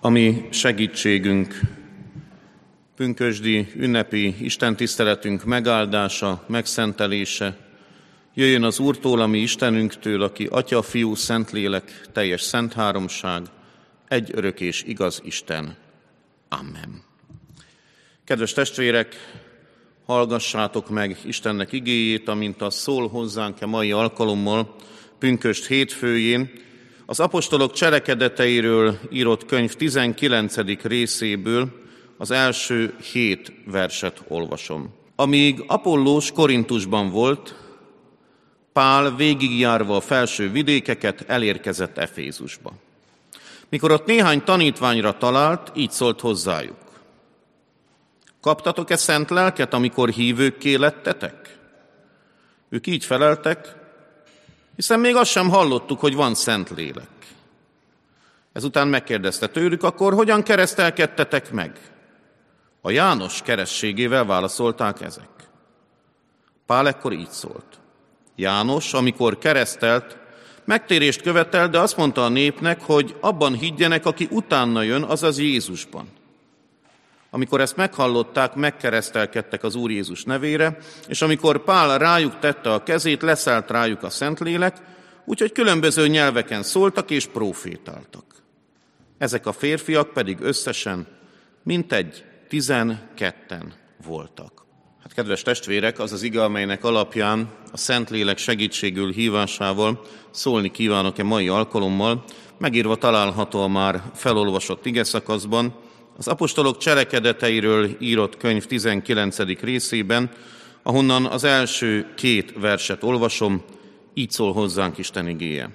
Ami segítségünk, pünkösdi ünnepi istentiszteletünk megáldása, megszentelése, jöjjön az Úrtól, a mi Istenünktől, aki Atya, Fiú, Szentlélek, teljes szent háromság, egy örök és igaz Isten. Amen. Kedves testvérek, hallgassátok meg Istennek igéjét, amint az szól hozzánk a mai alkalommal, pünkösd hétfőjén, az apostolok cselekedeteiről írott könyv 19. részéből az első 7 verset olvasom. Amíg Apollós Korintusban volt, Pál végigjárva a felső vidékeket elérkezett Efézusba. Mikor ott néhány tanítványra talált, így szólt hozzájuk. Kaptatok-e szent lelket, amikor hívőkké lettetek? Ők így feleltek, hiszen még azt sem hallottuk, hogy van szent lélek. Ezután megkérdezte tőlük, akkor hogyan keresztelkedtetek meg? A János keresztségével válaszolták ezek. Pál ekkor így szólt. János, amikor keresztelt, megtérést követelt, de azt mondta a népnek, hogy abban higgyenek, aki utána jön, azaz Jézusban. Amikor ezt meghallották, megkeresztelkedtek az Úr Jézus nevére, és amikor Pál rájuk tette a kezét, leszállt rájuk a Szentlélek, úgyhogy különböző nyelveken szóltak és prófétáltak. Ezek a férfiak pedig összesen mintegy 12-en voltak. Hát kedves testvérek, az az ige, amelynek alapján a Szentlélek segítségül hívásával szólni kívánok mai alkalommal, megírva található a már felolvasott igeszakaszban, az apostolok cselekedeteiről írott könyv 19. részében, ahonnan az első 2 verset olvasom, így szól hozzánk Isten igéje.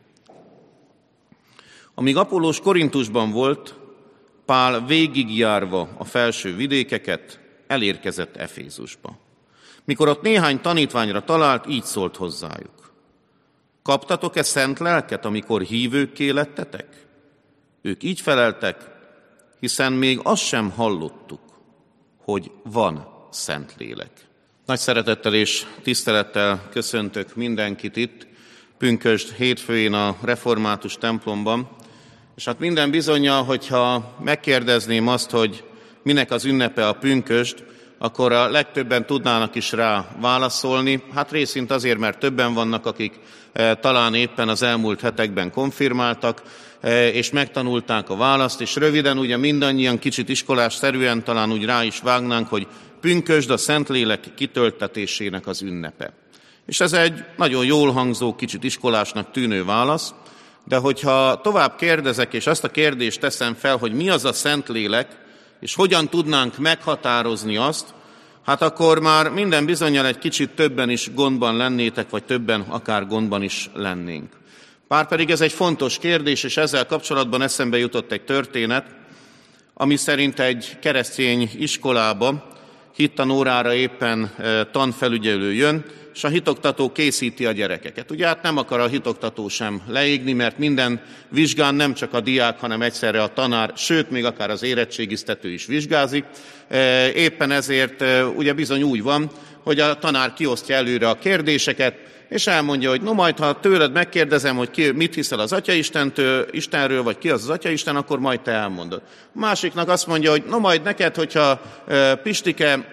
Amíg Apollós Korintusban volt, Pál végigjárva a felső vidékeket elérkezett Efézusba. Mikor ott néhány tanítványra talált, így szólt hozzájuk. Kaptatok-e szent lelket, amikor hívőkké lettetek? Ők így feleltek, hiszen még azt sem hallottuk, hogy van szent lélek. Nagy szeretettel és tisztelettel köszöntök mindenkit itt, pünkösd hétfőjén a református templomban, és hát minden bizonnyal, hogyha megkérdezném azt, hogy minek az ünnepe a pünkösd, akkor a legtöbben tudnának is rá válaszolni. Hát részint azért, mert többen vannak, akik talán éppen az elmúlt hetekben konfirmáltak, és megtanulták a választ, és röviden ugye mindannyian kicsit iskolásszerűen talán úgy rá is vágnánk, hogy pünkösd a Szentlélek kitöltetésének az ünnepe. És ez egy nagyon jól hangzó, kicsit iskolásnak tűnő válasz, de hogyha tovább kérdezek, és azt a kérdést teszem fel, hogy mi az a Szentlélek, és hogyan tudnánk meghatározni azt, hát akkor már minden bizonnyal egy kicsit többen is gondban lennétek, vagy többen akár gondban is lennénk. Párpedig ez egy fontos kérdés, és ezzel kapcsolatban eszembe jutott egy történet, ami szerint egy keresztény iskolába hittanórára éppen tanfelügyelő jön, és a hitoktató készíti a gyerekeket. Ugye hát nem akar a hitoktató sem leégni, mert minden vizsgán nem csak a diák, hanem egyszerre a tanár, sőt, még akár az érettségiztető is vizsgázik. Éppen ezért ugye bizony úgy van, hogy a tanár kiosztja előre a kérdéseket, és elmondja, hogy no majd, ha tőled megkérdezem, hogy mit hiszel az Istenről, vagy ki az az Atyaisten, akkor majd te elmondod. A másiknak azt mondja, hogy no majd neked, hogyha Pistike,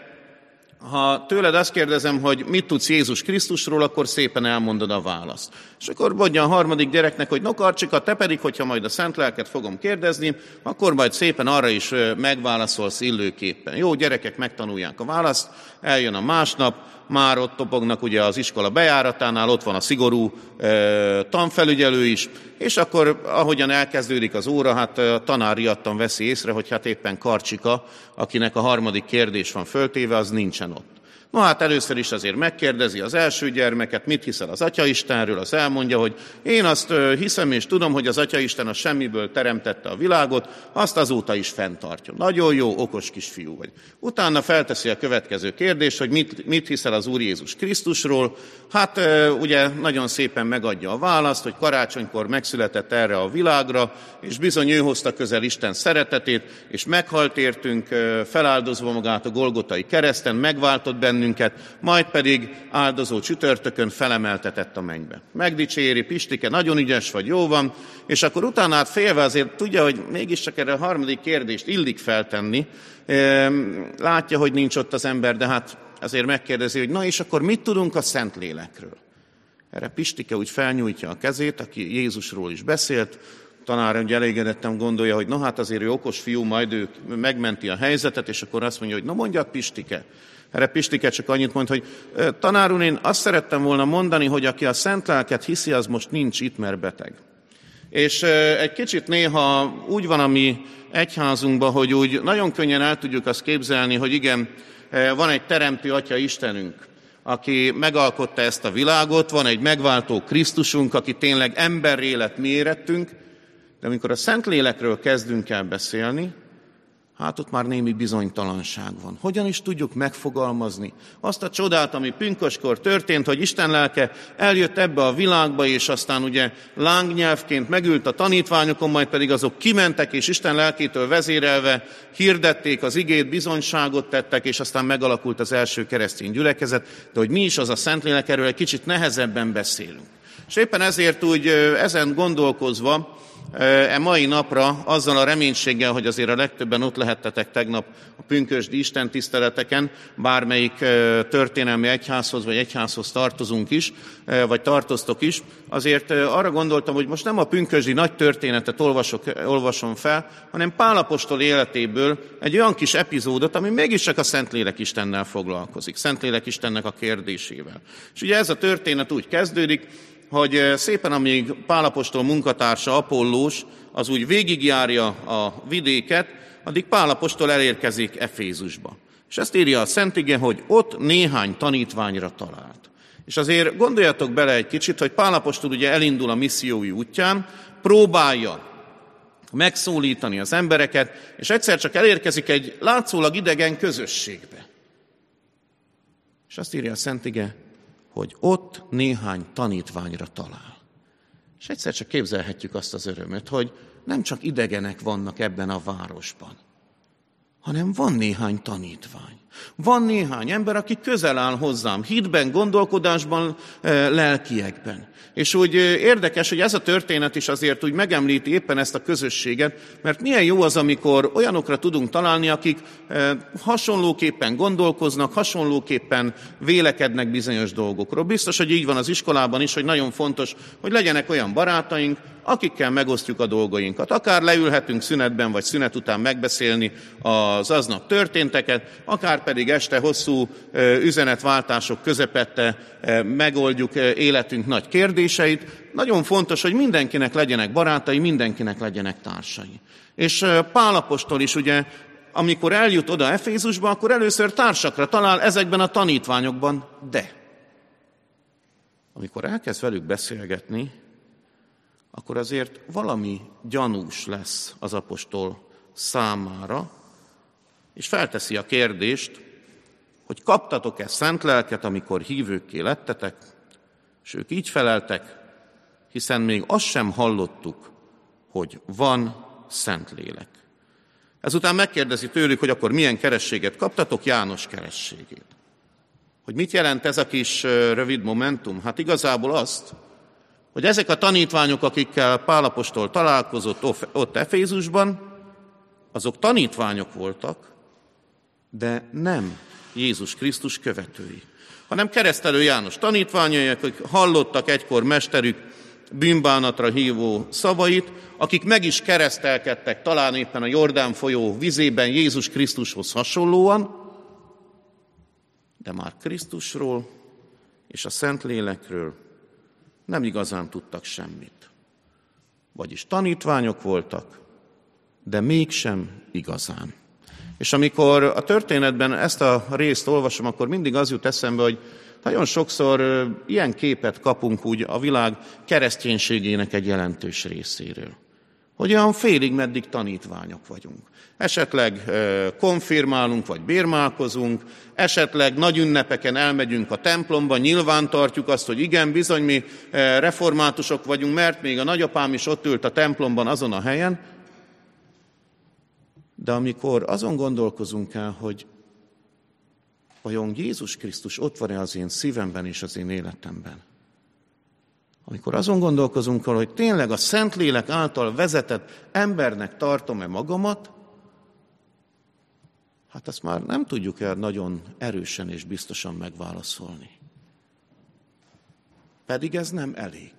ha tőled azt kérdezem, hogy mit tudsz Jézus Krisztusról, akkor szépen elmondod a választ. És akkor mondja a harmadik gyereknek, hogy no Karcsika, te pedig, hogyha majd a Szent Lelket fogom kérdezni, akkor majd szépen arra is megválaszolsz illőképpen. Jó, gyerekek megtanulják a választ, eljön a másnap, már ott topognak ugye az iskola bejáratánál, ott van a szigorú tanfelügyelő is, és akkor ahogyan elkezdődik az óra, hát a tanár riadtan veszi észre, hogy hát éppen Karcsika, akinek a harmadik kérdés van föltéve, az nincsen ott. No hát először is azért megkérdezi az első gyermeket, mit hiszel az Atyaistенről, az elmondja, hogy én azt hiszem és tudom, hogy az Atyaisten a semmiből teremtette a világot, azt azóta is fenntartja. Nagyon jó, okos kisfiú vagy. Utána felteszi a következő kérdést, hogy mit hiszel az Úr Jézus Krisztusról. Hát ugye nagyon szépen megadja a választ, hogy karácsonykor megszületett erre a világra, és bizony ő hozta közel Isten szeretetét, és meghalt értünk, feláldozva magát a Golgotai kereszten, megváltott bennünket, bennünket, majd pedig áldozó csütörtökön felemeltetett a mennybe. Megdicséri, Pistike, nagyon ügyes vagy, jó van, és akkor utána hát félve azért tudja, hogy mégiscsak erre a harmadik kérdést illik feltenni. Látja, hogy nincs ott az ember, de hát azért megkérdezi, hogy na és akkor mit tudunk a Szentlélekről? Erre Pistike úgy felnyújtja a kezét, aki Jézusról is beszélt, tanár ugye elégedetten gondolja, hogy hát azért ő okos fiú, majd ő megmenti a helyzetet, és akkor azt mondja, hogy na mondjad Pistike. Erre Pistike csak annyit mond, hogy tanár úr, én azt szerettem volna mondani, hogy aki a szent lelket hiszi, az most nincs itt, mert beteg. És egy kicsit néha úgy van a mi egyházunkban, hogy úgy nagyon könnyen el tudjuk azt képzelni, hogy igen, van egy teremtő Atya Istenünk, aki megalkotta ezt a világot, van egy megváltó Krisztusunk, aki tényleg emberré lett mi érettünk, de amikor a Szentlélekről kezdünk el beszélni, hát ott már némi bizonytalanság van. Hogyan is tudjuk megfogalmazni azt a csodát, ami pünköskor történt, hogy Isten lelke eljött ebbe a világba, és aztán ugye lángnyelvként megült a tanítványokon, majd pedig azok kimentek, és Isten lelkétől vezérelve hirdették az igét, bizonyságot tettek, és aztán megalakult az első keresztény gyülekezet, de hogy mi is az a Szentlélek, erről egy kicsit nehezebben beszélünk. És éppen ezért úgy ezen gondolkozva, mai napra azzal a reménységgel, hogy azért a legtöbben ott lehettetek tegnap a pünkösdi istentiszteleteken, bármelyik történelmi egyházhoz vagy egyházhoz tartozunk is, vagy tartoztok is, azért arra gondoltam, hogy most nem a pünkösdi nagy történetet olvasom fel, hanem Pál apostol életéből egy olyan kis epizódot, ami mégiscsak a Szentlélek Istennel foglalkozik, Szentlélek Istennek a kérdésével. És ugye ez a történet úgy kezdődik, hogy szépen amíg Pál apostol munkatársa Apollós, az úgy végigjárja a vidéket, addig Pál apostol elérkezik Efézusba. És ezt írja a Szentige, hogy ott néhány tanítványra talált. És azért gondoljatok bele egy kicsit, hogy Pál apostol ugye elindul a missziói útján, próbálja megszólítani az embereket, és egyszer csak elérkezik egy látszólag idegen közösségbe. És azt írja a Szentige, hogy ott néhány tanítványra talál. És egyszer csak képzelhetjük azt az örömöt, hogy nem csak idegenek vannak ebben a városban, hanem van néhány tanítvány. Van néhány ember, aki közel áll hozzám, hitben, gondolkodásban, lelkiekben. És úgy érdekes, hogy ez a történet is azért úgy megemlíti éppen ezt a közösséget, mert milyen jó az, amikor olyanokra tudunk találni, akik hasonlóképpen gondolkoznak, hasonlóképpen vélekednek bizonyos dolgokról. Biztos, hogy így van az iskolában is, hogy nagyon fontos, hogy legyenek olyan barátaink, akikkel megosztjuk a dolgainkat. Akár leülhetünk szünetben, vagy szünet után megbeszélni az aznap történteket, akár pedig este hosszú üzenetváltások közepette megoldjuk életünk nagy kérdéseit. Nagyon fontos, hogy mindenkinek legyenek barátai, mindenkinek legyenek társai. És Pál apostol is ugye, amikor eljut oda Efézusba, akkor először társakra talál ezekben a tanítványokban, de amikor elkezd velük beszélgetni, akkor azért valami gyanús lesz az apostol számára, és felteszi a kérdést, hogy kaptatok-e szent lelket, amikor hívőkké lettetek, és ők így feleltek, hiszen még azt sem hallottuk, hogy van Szentlélek. Ezután megkérdezi tőlük, hogy akkor milyen kerességet kaptatok, János kerességét. Hogy mit jelent ez a kis rövid momentum? Hát igazából azt, hogy ezek a tanítványok, akikkel Pál apostol találkozott ott Efézusban, azok tanítványok voltak, de nem Jézus Krisztus követői, hanem Keresztelő János tanítványai, akik hallottak egykor mesterük bűnbánatra hívó szavait, akik meg is keresztelkedtek talán éppen a Jordán folyó vizében Jézus Krisztushoz hasonlóan, de már Krisztusról és a Szentlélekről nem igazán tudtak semmit. Vagyis tanítványok voltak, de mégsem igazán. És amikor a történetben ezt a részt olvasom, akkor mindig az jut eszembe, hogy nagyon sokszor ilyen képet kapunk úgy a világ kereszténységének egy jelentős részéről. Hogy olyan félig meddig tanítványok vagyunk. Esetleg konfirmálunk, vagy bérmálkozunk, esetleg nagy ünnepeken elmegyünk a templomba, nyilván tartjuk azt, hogy igen, bizony mi reformátusok vagyunk, mert még a nagyapám is ott ült a templomban azon a helyen, de amikor azon gondolkozunk el, hogy vajon Jézus Krisztus ott van-e az én szívemben és az én életemben? Amikor azon gondolkozunk, hogy tényleg a Szentlélek által vezetett embernek tartom-e magamat, hát ezt már nem tudjuk el nagyon erősen és biztosan megválaszolni. Pedig ez nem elég.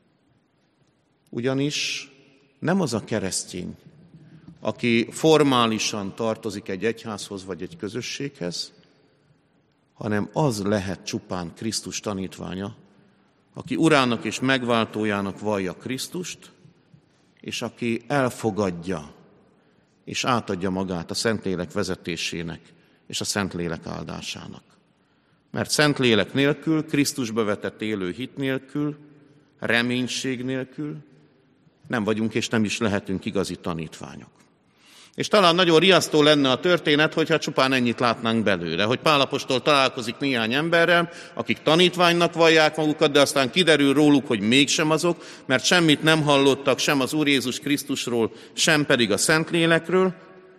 Ugyanis nem az a keresztény, aki formálisan tartozik egy egyházhoz vagy egy közösséghez, hanem az lehet csupán Krisztus tanítványa, aki urának és megváltójának vallja Krisztust, és aki elfogadja és átadja magát a Szentlélek vezetésének és a Szentlélek áldásának. Mert Szentlélek nélkül, Krisztusba vetett élő hit nélkül, reménység nélkül nem vagyunk és nem is lehetünk igazi tanítványok. És talán nagyon riasztó lenne a történet, hogyha csupán ennyit látnánk belőle, hogy Pál apostol találkozik néhány emberrel, akik tanítványnak vallják magukat, de aztán kiderül róluk, hogy mégsem azok, mert semmit nem hallottak sem az Úr Jézus Krisztusról, sem pedig a Szentlélekről,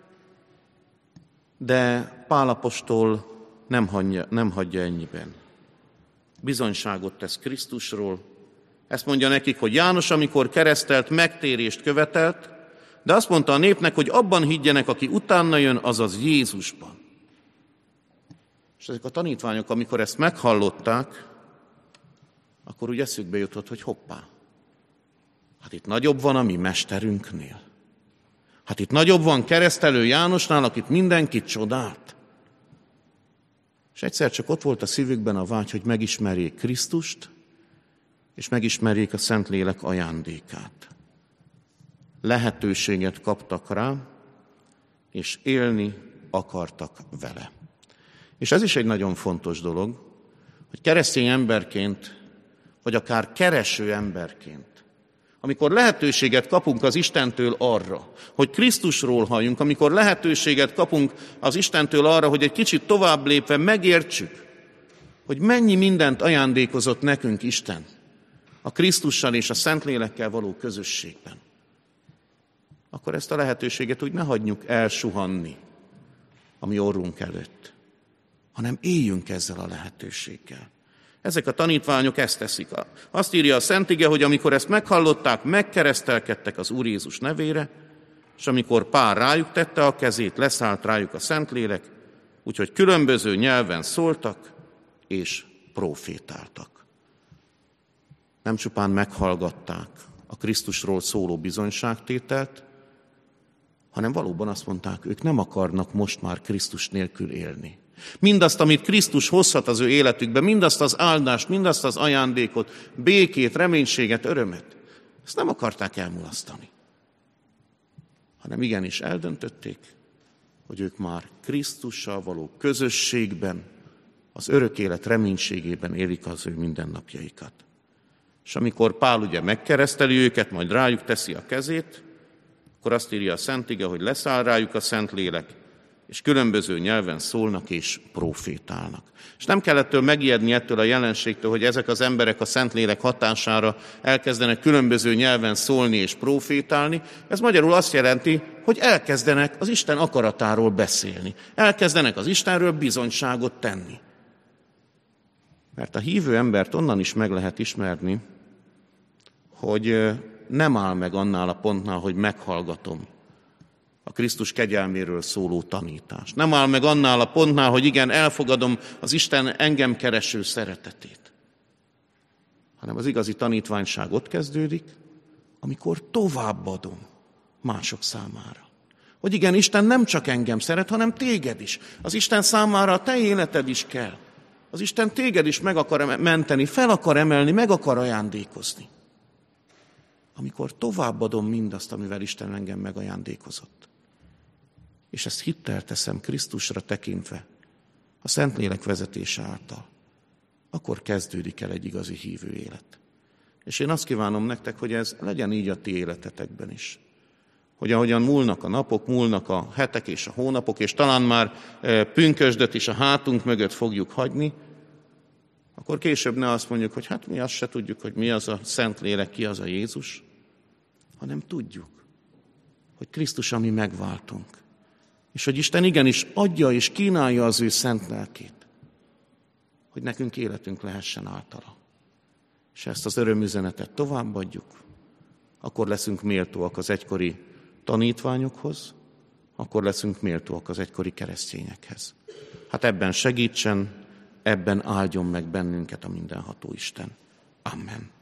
de Pál apostol nem hagyja ennyiben. Bizonyságot tesz Krisztusról. Ezt mondja nekik, hogy János, amikor keresztelt, megtérést követelt, de azt mondta a népnek, hogy abban higgyenek, aki utána jön, azaz Jézusban. És ezek a tanítványok, amikor ezt meghallották, akkor úgy eszükbe jutott, hogy hoppá, hát itt nagyobb van a mi mesterünknél. Hát itt nagyobb van keresztelő Jánosnál, akit mindenki csodált. És egyszer csak ott volt a szívükben a vágy, hogy megismerjék Krisztust, és megismerjék a Szentlélek ajándékát. Lehetőséget kaptak rá, és élni akartak vele. És ez is egy nagyon fontos dolog, hogy keresztény emberként, vagy akár kereső emberként, amikor lehetőséget kapunk az Istentől arra, hogy Krisztusról halljunk, amikor lehetőséget kapunk az Istentől arra, hogy egy kicsit tovább lépve megértsük, hogy mennyi mindent ajándékozott nekünk Isten a Krisztussal és a Szentlélekkel való közösségben, akkor ezt a lehetőséget úgy ne hagyjuk elsuhanni a mi orrunk előtt, hanem éljünk ezzel a lehetőséggel. Ezek a tanítványok ezt teszik. Azt írja a Szent Ige, hogy amikor ezt meghallották, megkeresztelkedtek az Úr Jézus nevére, és amikor Pál rájuk tette a kezét, leszállt rájuk a Szentlélek, úgyhogy különböző nyelven szóltak és profétáltak. Nem csupán meghallgatták a Krisztusról szóló bizonyságtételt, hanem valóban azt mondták, ők nem akarnak most már Krisztus nélkül élni. Mindazt, amit Krisztus hozhat az ő életükbe, mindazt az áldást, mindazt az ajándékot, békét, reménységet, örömet, ezt nem akarták elmulasztani. Hanem igenis eldöntötték, hogy ők már Krisztussal való közösségben, az örök élet reménységében élik az ő mindennapjaikat. És amikor Pál ugye megkereszteli őket, majd rájuk teszi a kezét, akkor azt írja a Szent Ige, hogy leszáll rájuk a Szentlélek, és különböző nyelven szólnak és profétálnak. És nem kell ettől megijedni ettől a jelenségtől, hogy ezek az emberek a Szentlélek hatására elkezdenek különböző nyelven szólni és profétálni. Ez magyarul azt jelenti, hogy elkezdenek az Isten akaratáról beszélni. Elkezdenek az Istenről bizonyságot tenni. Mert a hívő embert onnan is meg lehet ismerni, hogy nem áll meg annál a pontnál, hogy meghallgatom a Krisztus kegyelméről szóló tanítást. Nem áll meg annál a pontnál, hogy igen, elfogadom az Isten engem kereső szeretetét. Hanem az igazi tanítványság ott kezdődik, amikor továbbadom mások számára. Hogy igen, Isten nem csak engem szeret, hanem téged is. Az Isten számára a te életed is kell. Az Isten téged is meg akar menteni, fel akar emelni, meg akar ajándékozni. Amikor továbbadom mindazt, amivel Isten engem megajándékozott. És ezt hittel teszem Krisztusra tekintve, a Szentlélek vezetése által, akkor kezdődik el egy igazi hívő élet. És én azt kívánom nektek, hogy ez legyen így a ti életetekben is. Hogy ahogyan múlnak a napok, múlnak a hetek és a hónapok, és talán már pünkösdöt is a hátunk mögött fogjuk hagyni, akkor később ne azt mondjuk, hogy hát mi azt se tudjuk, hogy mi az a Szentlélek, ki az a Jézus, hanem tudjuk, hogy Krisztus a mi megváltunk. És hogy Isten igenis adja és kínálja az ő szent lelkét. hogy nekünk életünk lehessen általa. És ezt az örömüzenetet továbbadjuk, akkor leszünk méltóak az egykori tanítványokhoz, akkor leszünk méltóak az egykori keresztényekhez. Hát ebben segítsen, ebben áldjon meg bennünket a mindenható Isten. Amen.